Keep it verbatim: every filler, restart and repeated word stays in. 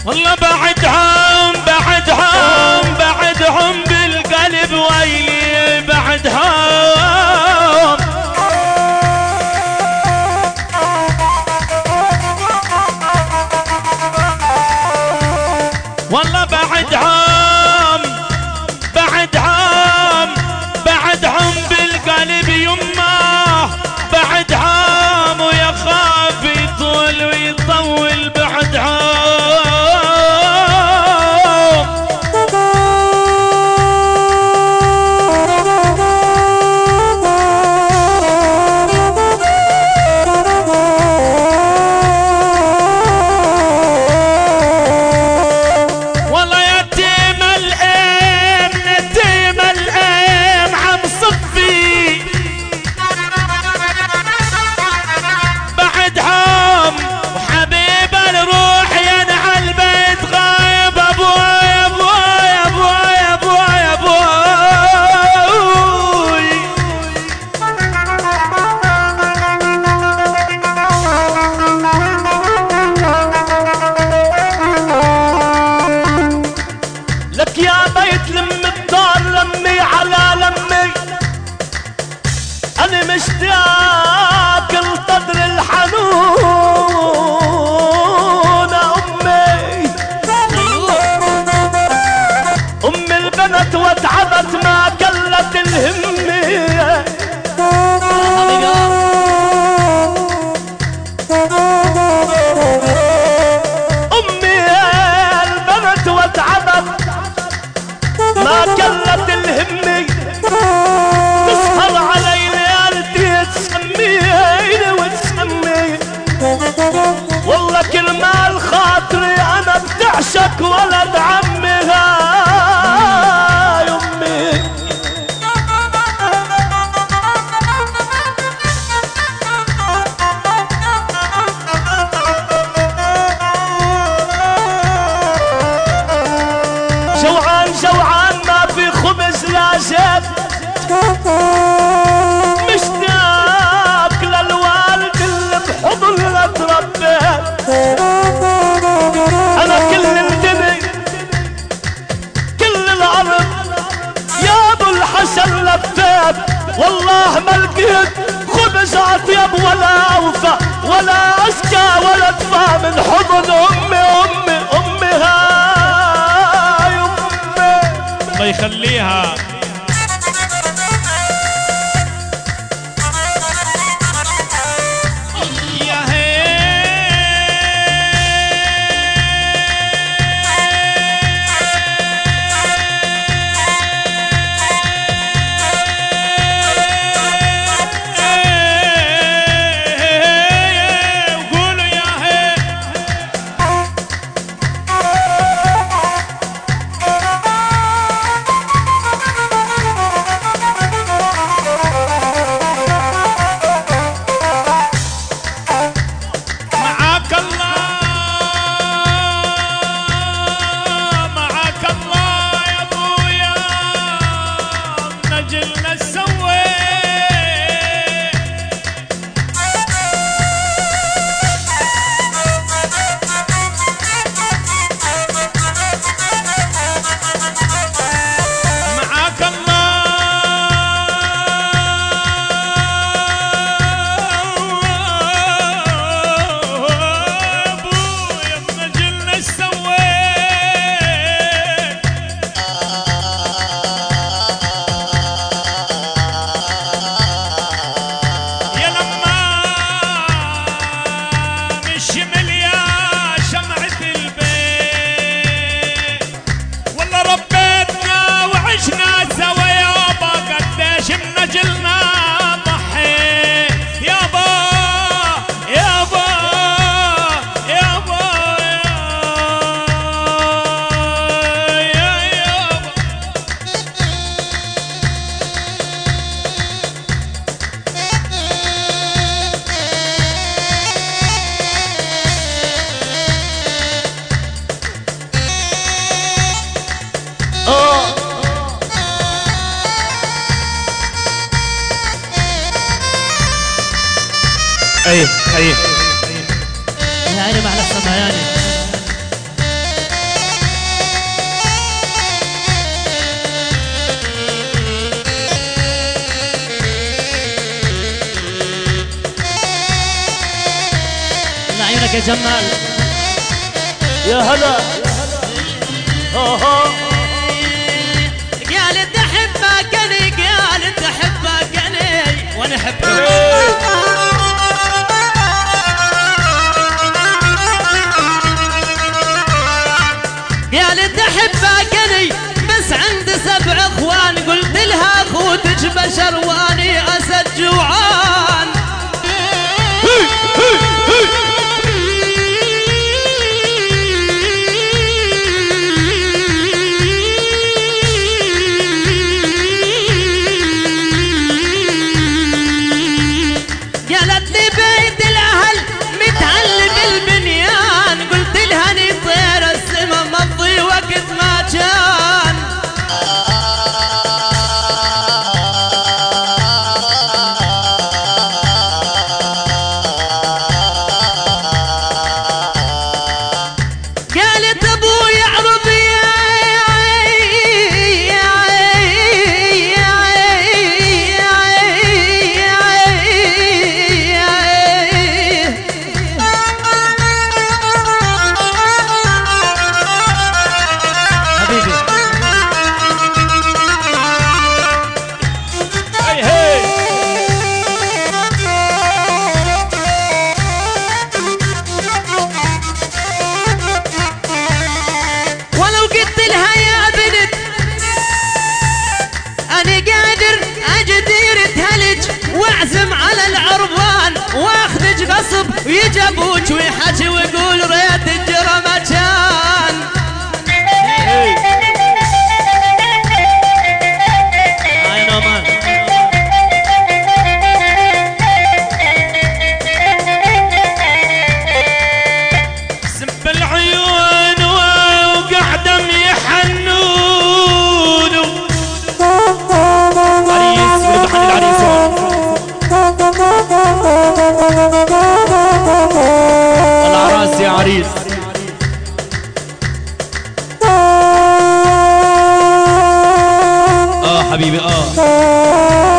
والله بعدهم بعدهم بعدهم بالقلب ويلي بعدهم والله بعدهم بعدهم بعدهم بالقلب يمه بعدهم ويخاف يطول ويطول بعدهم مشتاق لقدر الحنون أمي أم البنت وتعبت ما كلت الهمة أمي البنت وتعبت ما كلت الهمة تسهر علي تسميني وتسميني والله كل ما الخاطري انا بتعشق ولد عمها يمي جوعان جوعان ما في خبز لا زيت مشتاق للوالد اللي بحضنه تربيت انا كل الدنيا كل الارض يا ابو الحسن لفيت والله ما لقيت خبز اطيب ولا اوفى ولا ازكى ولا ادفى من حضن امي امي امي هاي امي الله يخليها. ايوه ايوه يا عيني مع السماياني عليك يا جمال يا هلا ها قالت احبك اني قالت احبك اني وانا احبك قالت احبك اني بس عندي سبع اخوان قلت لها اخوتك بشر واني اسد جوعان قالت لي بيت الاهل متعلم البنيان قلت لها اني طير السما مضي وقت ما كان قالت ابوي عربي حبيبي هي هي ولو قلت لها يا بنت أنا قادر أجدير تهلج وأعزم على العربان وأخذج غصب ويجي أبوك ويحكي ويقول ريت الجرى مكان هاي نومان سب العيون وقعدم يحنون عريس ولد حن العريس والعراس يا عريس اه حبيبي اه